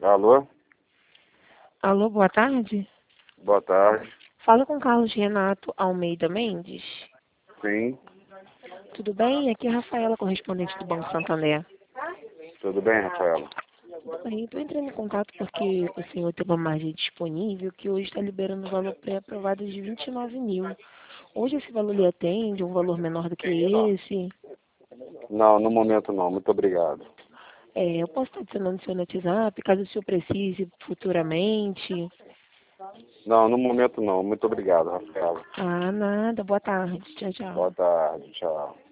Alô? Alô, boa tarde. Boa tarde. Falo com Carlos Renato Almeida Mendes. Sim, Tudo bem? Aqui é a Rafaela, correspondente do Banco Santander. tudo bem, Rafaela? Tudo bem, estou entrando em contato porque o senhor tem uma margem disponível que hoje está liberando o valor pré-aprovado de 29 mil. Hoje esse valor lhe atende, um valor menor do que esse? Não, no momento não. Muito obrigado. Eu posso estar adicionando o seu no WhatsApp, caso o senhor precise futuramente. Não, no momento não. Muito obrigado, Rafaela. Ah, nada. Boa tarde. Tchau, tchau. Boa tarde, tchau.